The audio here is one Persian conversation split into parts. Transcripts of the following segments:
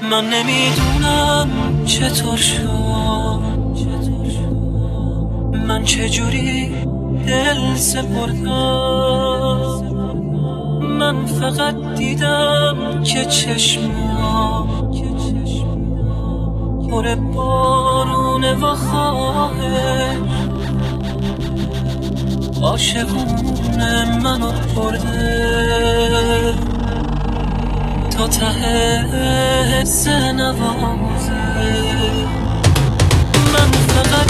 من نمیدونم چطور شد، من چجوری دل سپردم. من فقط دیدم که چشمم پر بارونه و خواهش عاشقونه منو برده تا ته حس نوازه. من فقط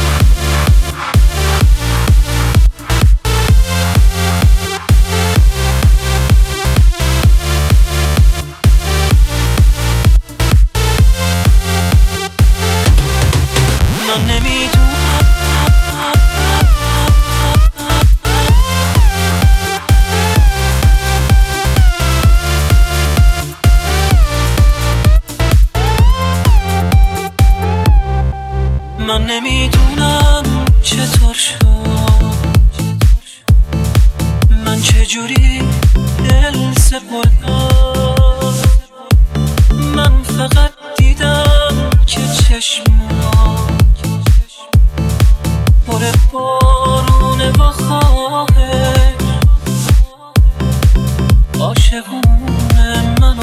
من نمیدونم من نمیدونم چطور شد، من چجوری دل سپردم. من فقط دیدم که چشمم پر بارونه و خواهش عاشقونه منو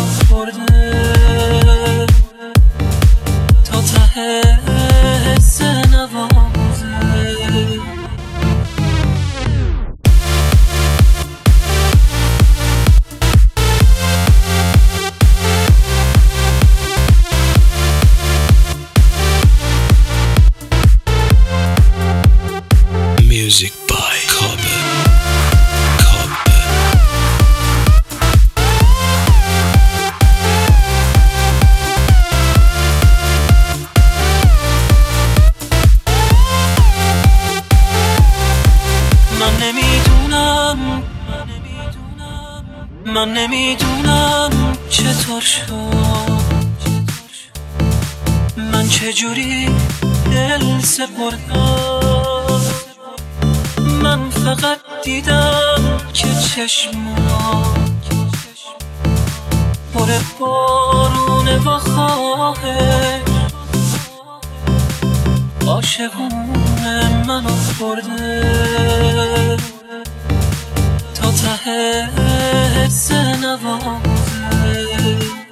برده تا ته حس نوازه. Music by Carbon. من نمیدونم چطور شد، من چجوری دل سپردم. من فقط دیدم که چشمم پر بارونه و خواهش عاشقونه منو برده تا ته حس نوازه.